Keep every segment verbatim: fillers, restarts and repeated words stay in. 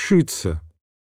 Пшица.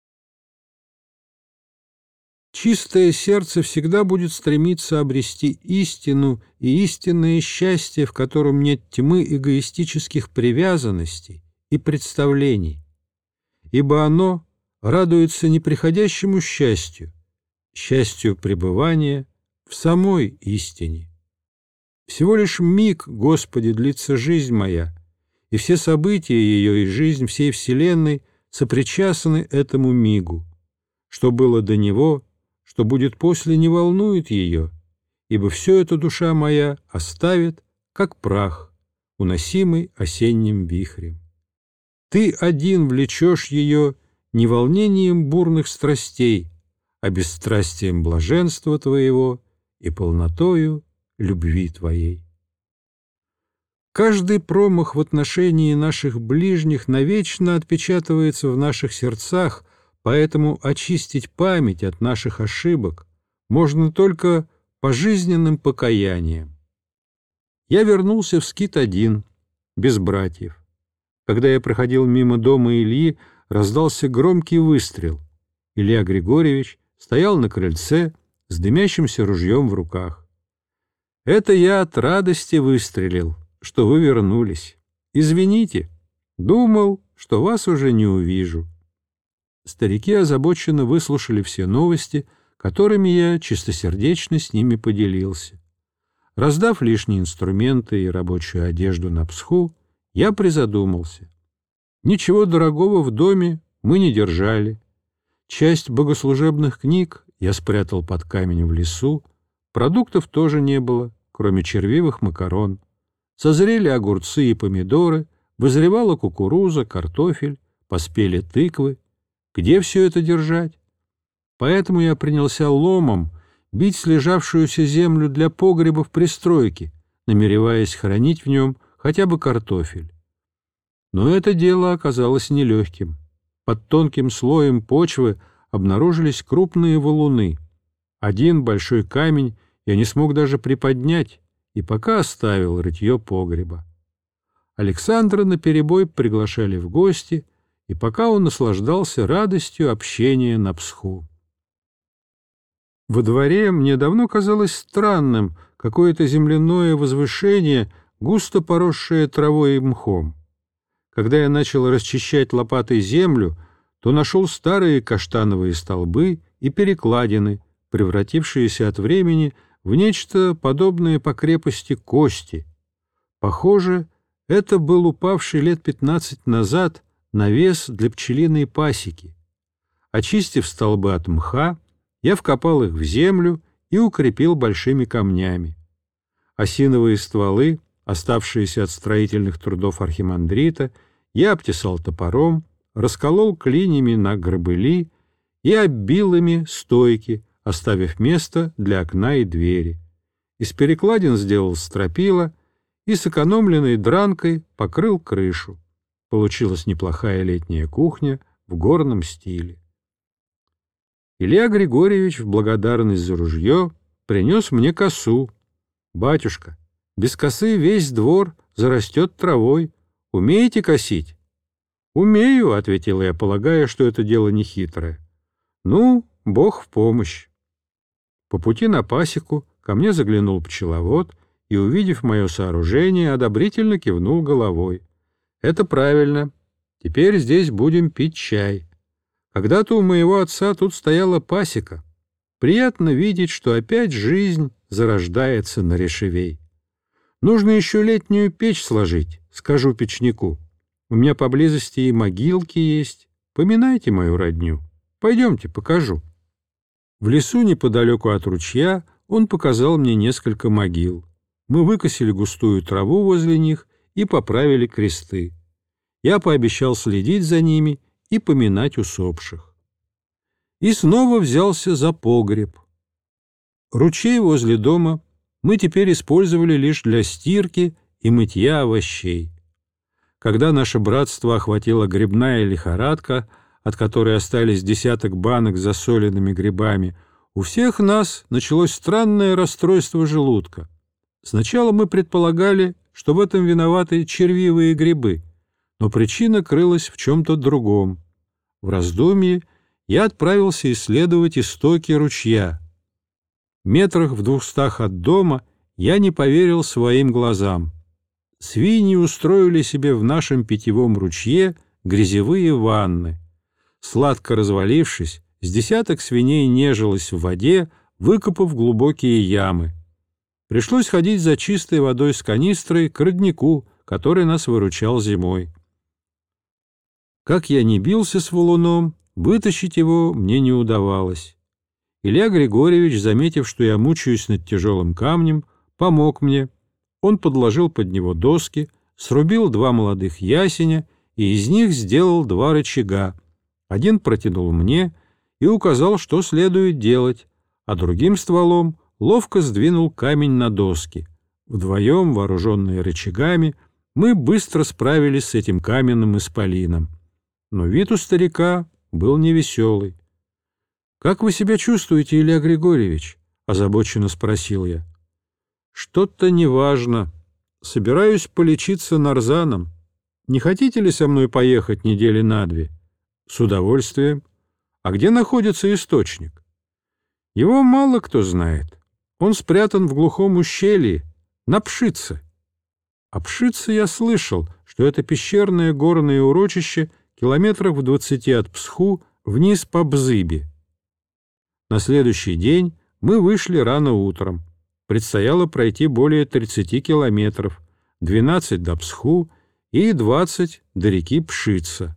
Чистое сердце всегда будет стремиться обрести истину и истинное счастье, в котором нет тьмы эгоистических привязанностей и представлений, ибо оно радуется неприходящему счастью, счастью пребывания в самой истине. Всего лишь миг, Господи, длится жизнь моя, и все события ее и жизнь всей вселенной сопричастны этому мигу. Что было до него, что будет после, не волнует ее, ибо все это душа моя оставит, как прах, уносимый осенним вихрем. Ты один влечешь ее не волнением бурных страстей, а бесстрастием блаженства твоего и полнотою любви твоей. Каждый промах в отношении наших ближних навечно отпечатывается в наших сердцах, поэтому очистить память от наших ошибок можно только пожизненным покаянием. Я вернулся в скит один, без братьев. Когда я проходил мимо дома Ильи, раздался громкий выстрел. Илья Григорьевич стоял на крыльце с дымящимся ружьем в руках. «Это я от радости выстрелил, что вы вернулись. Извините, думал, что вас уже не увижу». Старики озабоченно выслушали все новости, которыми я чистосердечно с ними поделился. Раздав лишние инструменты и рабочую одежду на Псху, я призадумался. Ничего дорогого в доме мы не держали. Часть богослужебных книг я спрятал под камень в лесу, продуктов тоже не было, кроме червивых макарон. Созрели огурцы и помидоры, вызревала кукуруза, картофель, поспели тыквы. Где все это держать? Поэтому я принялся ломом бить слежавшуюся землю для погреба в пристройке, намереваясь хранить в нем хотя бы картофель. Но это дело оказалось нелегким. Под тонким слоем почвы обнаружились крупные валуны. Один большой камень я не смог даже приподнять, и пока оставил рытье погреба. Александра наперебой приглашали в гости, и пока он наслаждался радостью общения на Псху. Во дворе мне давно казалось странным какое-то земляное возвышение, густо поросшее травой и мхом. Когда я начал расчищать лопатой землю, то нашел старые каштановые столбы и перекладины, превратившиеся от времени в нечто подобное по крепости кости. Похоже, это был упавший лет пятнадцать назад навес для пчелиной пасеки. Очистив столбы от мха, я вкопал их в землю и укрепил большими камнями. Осиновые стволы, оставшиеся от строительных трудов архимандрита, я обтесал топором, расколол клиньями на грабыли и оббил ими стойки, оставив место для окна и двери. Из перекладин сделал стропила и сэкономленной дранкой покрыл крышу. Получилась неплохая летняя кухня в горном стиле. Илья Григорьевич в благодарность за ружье принес мне косу. «Батюшка, без косы весь двор зарастет травой. Умеете косить?» «Умею», — ответил я, полагая, что это дело нехитрое. «Ну, Бог в помощь». По пути на пасеку ко мне заглянул пчеловод и, увидев мое сооружение, одобрительно кивнул головой. «Это правильно. Теперь здесь будем пить чай. Когда-то у моего отца тут стояла пасека. Приятно видеть, что опять жизнь зарождается на Решевей. Нужно еще летнюю печь сложить, скажу печнику. У меня поблизости и могилки есть. Поминайте мою родню. Пойдемте, покажу». В лесу неподалеку от ручья он показал мне несколько могил. Мы выкосили густую траву возле них и поправили кресты. Я пообещал следить за ними и поминать усопших. И снова взялся за погреб. Ручей возле дома мы теперь использовали лишь для стирки и мытья овощей. Когда наше братство охватила грибная лихорадка, от которой остались десяток банок с засоленными грибами, у всех нас началось странное расстройство желудка. Сначала мы предполагали, что в этом виноваты червивые грибы, но причина крылась в чем-то другом. В раздумье я отправился исследовать истоки ручья. Метрах в двухстах от дома я не поверил своим глазам. Свиньи устроили себе в нашем питьевом ручье грязевые ванны. Сладко развалившись, с десяток свиней нежилось в воде, выкопав глубокие ямы. Пришлось ходить за чистой водой с канистрой к роднику, который нас выручал зимой. Как я ни бился с валуном, вытащить его мне не удавалось. Илья Григорьевич, заметив, что я мучаюсь над тяжелым камнем, помог мне. Он подложил под него доски, срубил два молодых ясеня и из них сделал два рычага. Один протянул мне и указал, что следует делать, а другим стволом ловко сдвинул камень на доски. Вдвоем, вооруженные рычагами, мы быстро справились с этим каменным исполином. Но вид у старика был невеселый. «Как вы себя чувствуете, Илья Григорьевич?» — озабоченно спросил я. «Что-то неважно. Собираюсь полечиться нарзаном. Не хотите ли со мной поехать недели на две?» «С удовольствием. А где находится источник?» «Его мало кто знает. Он спрятан в глухом ущелье, на Пшице». О Пшице я слышал, что это пещерное горное урочище километрах в двадцати от Псху вниз по Бзыбе. На следующий день мы вышли рано утром. Предстояло пройти более тридцати километров, двенадцать до Псху и двадцать до реки Пшица.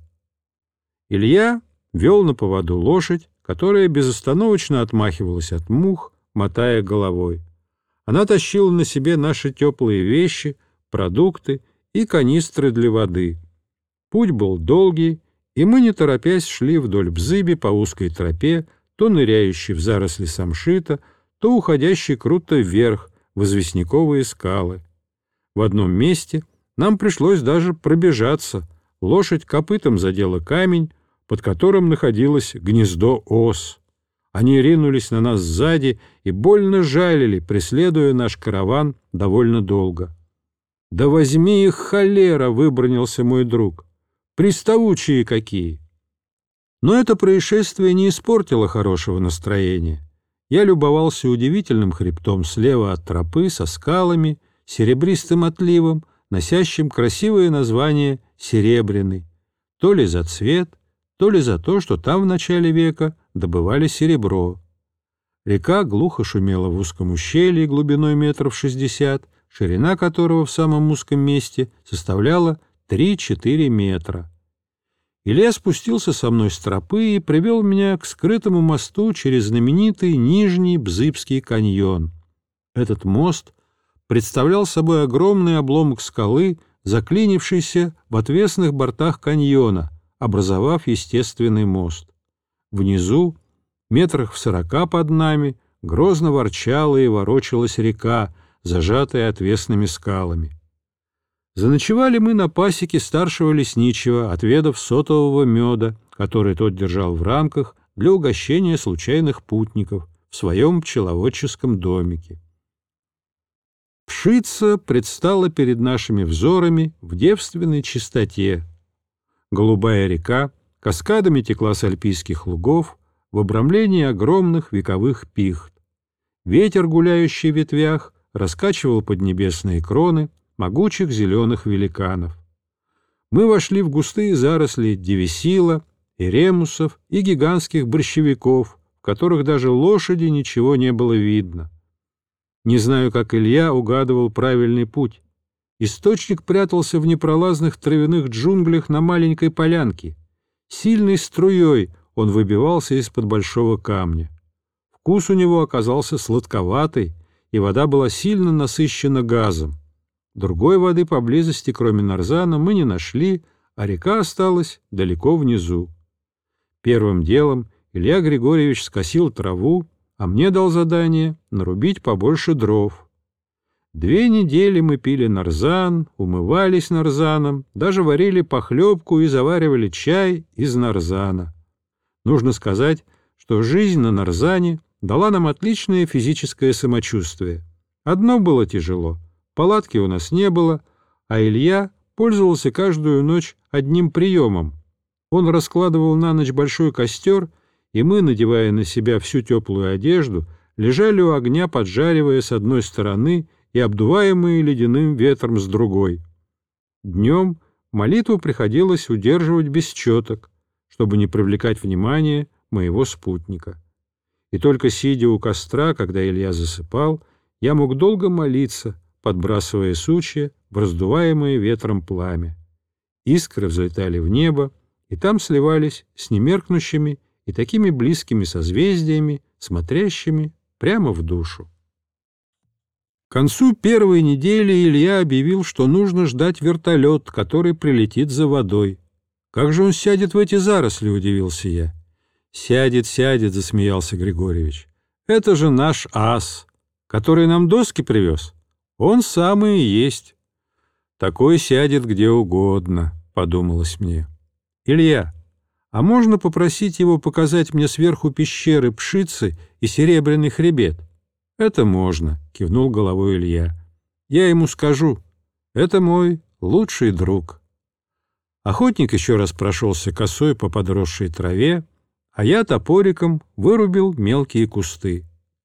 Илья вел на поводу лошадь, которая безостановочно отмахивалась от мух, мотая головой. Она тащила на себе наши теплые вещи, продукты и канистры для воды. Путь был долгий, и мы, не торопясь, шли вдоль Бзыби по узкой тропе, то ныряющей в заросли самшита, то уходящей круто вверх в известняковые скалы. В одном месте нам пришлось даже пробежаться. Лошадь копытом задела камень, под которым находилось гнездо ос. Они ринулись на нас сзади и больно жалили, преследуя наш караван довольно долго. «Да возьми их, холера!» — выбранился мой друг. «Приставучие какие!» Но это происшествие не испортило хорошего настроения. Я любовался удивительным хребтом слева от тропы со скалами, серебристым отливом, носящим красивое название «Серебряный», то ли за цвет, то ли за то, что там в начале века добывали серебро. Река глухо шумела в узком ущелье глубиной метров шестьдесят, ширина которого в самом узком месте составляла три-четыре метра. Илья спустился со мной с тропы и привел меня к скрытому мосту через знаменитый Нижний Бзыбский каньон. Этот мост представлял собой огромный обломок скалы, заклинившийся в отвесных бортах каньона, образовав естественный мост. Внизу, метрах в сорока под нами, грозно ворчала и ворочалась река, зажатая отвесными скалами. Заночевали мы на пасеке старшего лесничего, отведав сотового меда, который тот держал в рамках для угощения случайных путников в своем пчеловодческом домике. Пшица предстала перед нашими взорами в девственной чистоте. Голубая река каскадами текла с альпийских лугов в обрамлении огромных вековых пихт. Ветер, гуляющий в ветвях, раскачивал поднебесные кроны могучих зеленых великанов. Мы вошли в густые заросли девесила, эремусов и гигантских борщевиков, в которых даже лошади ничего не было видно. Не знаю, как Илья угадывал правильный путь. Источник прятался в непролазных травяных джунглях на маленькой полянке. Сильной струей он выбивался из-под большого камня. Вкус у него оказался сладковатый, и вода была сильно насыщена газом. Другой воды поблизости, кроме нарзана, мы не нашли, а река осталась далеко внизу. Первым делом Илья Григорьевич скосил траву, а мне дал задание нарубить побольше дров. Две недели мы пили нарзан, умывались нарзаном, даже варили похлебку и заваривали чай из нарзана. Нужно сказать, что жизнь на нарзане дала нам отличное физическое самочувствие. Одно было тяжело. Палатки у нас не было, а Илья пользовался каждую ночь одним приемом. Он раскладывал на ночь большой костер, и мы, надевая на себя всю теплую одежду, лежали у огня, поджаривая с одной стороны и обдуваемые ледяным ветром с другой. Днем молитву приходилось удерживать без четок, чтобы не привлекать внимание моего спутника. И только сидя у костра, когда Илья засыпал, я мог долго молиться, подбрасывая сучья в раздуваемое ветром пламя. Искры взлетали в небо, и там сливались с немеркнущими и такими близкими созвездиями, смотрящими прямо в душу. К концу первой недели Илья объявил, что нужно ждать вертолет, который прилетит за водой. «Как же он сядет в эти заросли?» — удивился я. «Сядет, сядет», — засмеялся Григорьевич. «Это же наш ас, который нам доски привез. Он самый и есть. Такой сядет где угодно», — подумалось мне. «Илья, а можно попросить его показать мне сверху пещеры Пшицы и Серебряный хребет?» «Это можно», — кивнул головой Илья. «Я ему скажу. Это мой лучший друг». Охотник еще раз прошелся косой по подросшей траве, а я топориком вырубил мелкие кусты.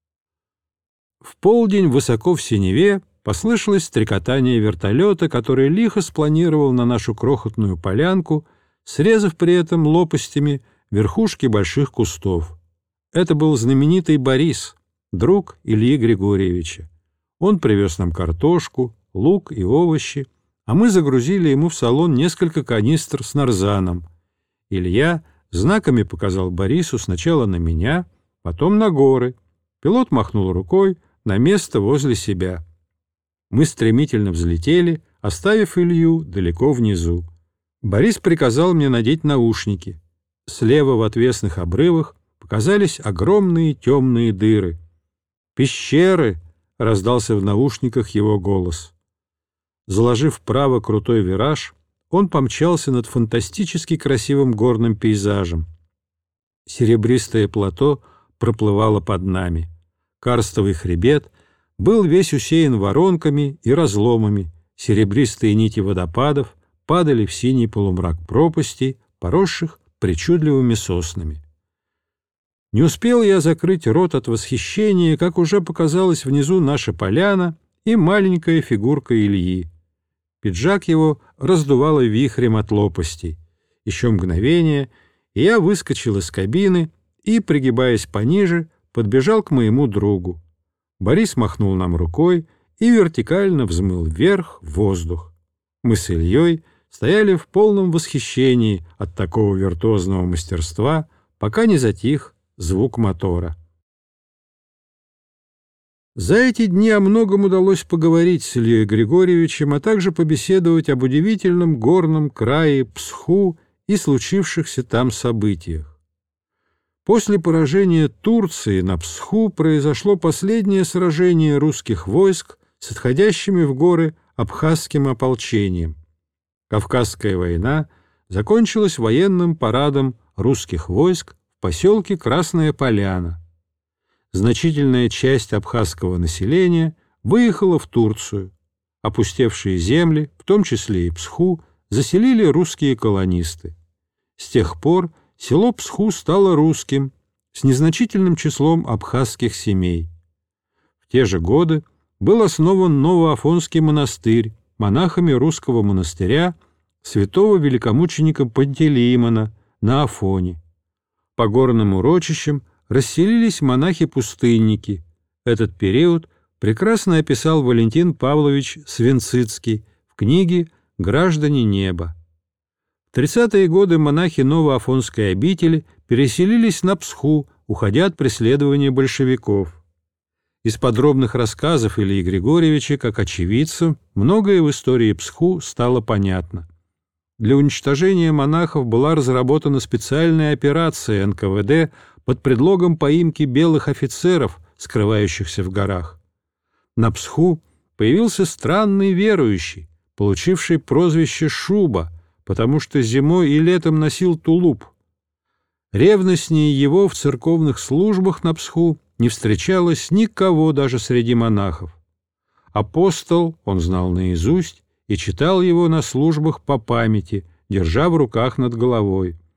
В полдень высоко в синеве послышалось стрекотание вертолета, который лихо спланировал на нашу крохотную полянку, срезав при этом лопастями верхушки больших кустов. Это был знаменитый Борис, друг Ильи Григорьевича. Он привез нам картошку, лук и овощи, а мы загрузили ему в салон несколько канистр с нарзаном. Илья знаками показал Борису сначала на меня, потом на горы. Пилот махнул рукой на место возле себя. Мы стремительно взлетели, оставив Илью далеко внизу. Борис приказал мне надеть наушники. Слева в отвесных обрывах показались огромные темные дыры. «Пещеры!» — раздался в наушниках его голос. Заложив вправо крутой вираж, он помчался над фантастически красивым горным пейзажем. Серебристое плато проплывало под нами. Карстовый хребет был весь усеян воронками и разломами, серебристые нити водопадов падали в синий полумрак пропастей, поросших причудливыми соснами. Не успел я закрыть рот от восхищения, как уже показалась внизу наша поляна и маленькая фигурка Ильи. Пиджак его раздувало вихрем от лопастей. Еще мгновение, и я выскочил из кабины и, пригибаясь пониже, подбежал к моему другу. Борис махнул нам рукой и вертикально взмыл вверх в воздух. Мы с Ильей стояли в полном восхищении от такого виртуозного мастерства, пока не затих звук мотора. За эти дни о многом удалось поговорить с Ильей Григорьевичем, а также побеседовать об удивительном горном крае Псху и случившихся там событиях. После поражения Турции на Псху произошло последнее сражение русских войск с отходящими в горы абхазским ополчением. Кавказская война закончилась военным парадом русских войск в поселке Красная Поляна. Значительная часть абхазского населения выехала в Турцию. Опустевшие земли, в том числе и Псху, заселили русские колонисты. С тех пор село Псху стало русским, с незначительным числом абхазских семей. В те же годы был основан Новоафонский монастырь монахами русского монастыря святого великомученика Пантелеимона на Афоне. По горным урочищам расселились монахи-пустынники. Этот период прекрасно описал Валентин Павлович Свинцицкий в книге «Граждане неба». В тридцатые годы монахи Новоафонской обители переселились на Псху, уходя от преследования большевиков. Из подробных рассказов Ильи Григорьевича, как очевидца, многое в истории Псху стало понятно. Для уничтожения монахов была разработана специальная операция эн ка вэ дэ под предлогом поимки белых офицеров, скрывающихся в горах. На Псху появился странный верующий, получивший прозвище Шуба, потому что зимой и летом носил тулуп. Ревностнее его в церковных службах на Псху не встречалось никого даже среди монахов. Апостол он знал наизусть и читал его на службах по памяти, держа в руках над головой.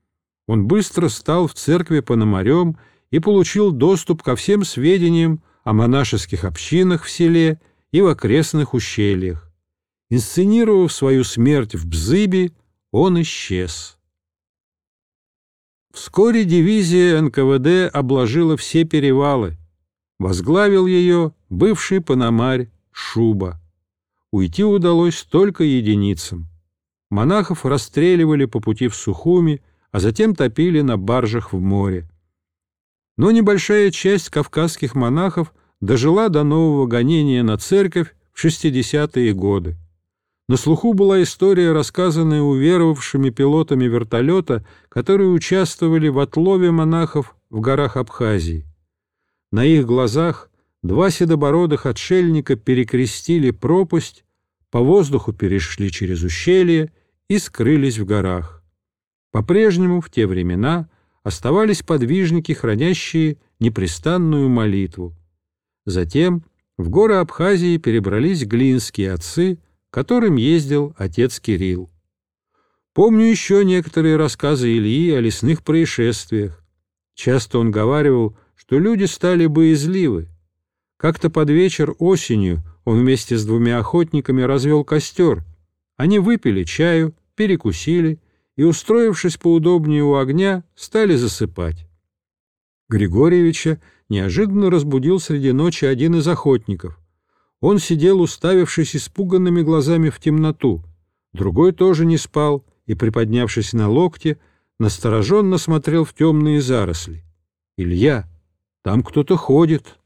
Он быстро стал в церкви пономарем и получил доступ ко всем сведениям о монашеских общинах в селе и в окрестных ущельях. Инсценировав свою смерть в Бзыбе, он исчез. Вскоре дивизия эн ка вэ дэ обложила все перевалы. Возглавил ее бывший пономарь Шуба. Уйти удалось только единицам. Монахов расстреливали по пути в Сухуми, а затем топили на баржах в море. Но небольшая часть кавказских монахов дожила до нового гонения на церковь в шестидесятые годы. На слуху была история, рассказанная уверовавшими пилотами вертолета, которые участвовали в отлове монахов в горах Абхазии. На их глазах два седобородых отшельника перекрестили пропасть, по воздуху перешли через ущелье и скрылись в горах. По-прежнему в те времена оставались подвижники, хранящие непрестанную молитву. Затем в горы Абхазии перебрались глинские отцы, к которым ездил отец Кирилл. Помню еще некоторые рассказы Ильи о лесных происшествиях. Часто он говаривал, что люди стали боязливы. Как-то под вечер осенью он вместе с двумя охотниками развел костер. Они выпили чаю, перекусили и, устроившись поудобнее у огня, стали засыпать. Григорьевича неожиданно разбудил среди ночи один из охотников. Он сидел, уставившись испуганными глазами в темноту. Другой тоже не спал и, приподнявшись на локте, настороженно смотрел в темные заросли. «Илья, там кто-то ходит».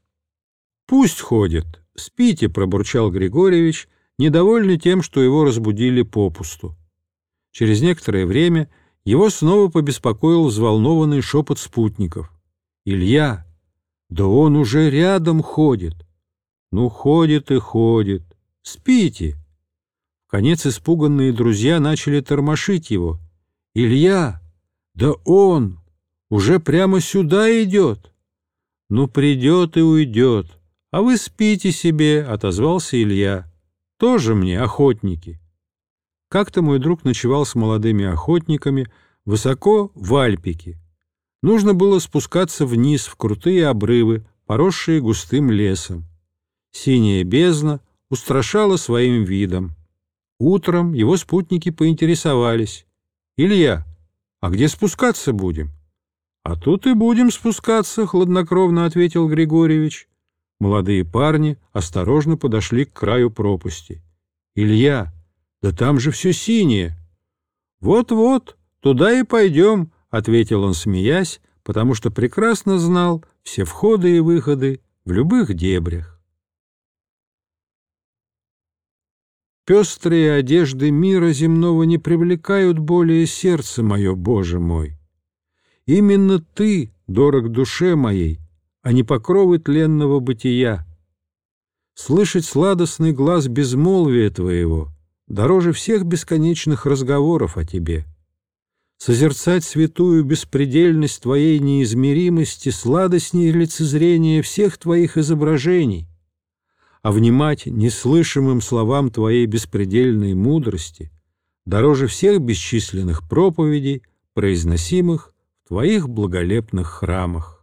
«Пусть ходит. Спите», — пробурчал Григорьевич, недовольный тем, что его разбудили попусту. Через некоторое время его снова побеспокоил взволнованный шепот спутников. «Илья, да он уже рядом ходит». «Ну, ходит и ходит. Спите». Вконец испуганные друзья начали тормошить его. «Илья, да он уже прямо сюда идет». «Ну, придет и уйдет, а вы спите себе», — отозвался Илья. «Тоже мне охотники». Как-то мой друг ночевал с молодыми охотниками высоко в Альпике. Нужно было спускаться вниз в крутые обрывы, поросшие густым лесом. Синяя бездна устрашала своим видом. Утром его спутники поинтересовались: «Илья, а где спускаться будем?» «А тут и будем спускаться», — хладнокровно ответил Григорьевич. Молодые парни осторожно подошли к краю пропасти. «Илья, да там же все синее». «Вот-вот, туда и пойдем», — ответил он, смеясь, потому что прекрасно знал все входы и выходы в любых дебрях. Пестрые одежды мира земного не привлекают более сердце мое, Боже мой. Именно Ты дорог душе моей, а не покровы тленного бытия. Слышать сладостный глас безмолвия Твоего дороже всех бесконечных разговоров о Тебе. Созерцать святую беспредельность Твоей неизмеримости сладостнее лицезрения всех Твоих изображений, а внимать неслышимым словам Твоей беспредельной мудрости дороже всех бесчисленных проповедей, произносимых в Твоих благолепных храмах.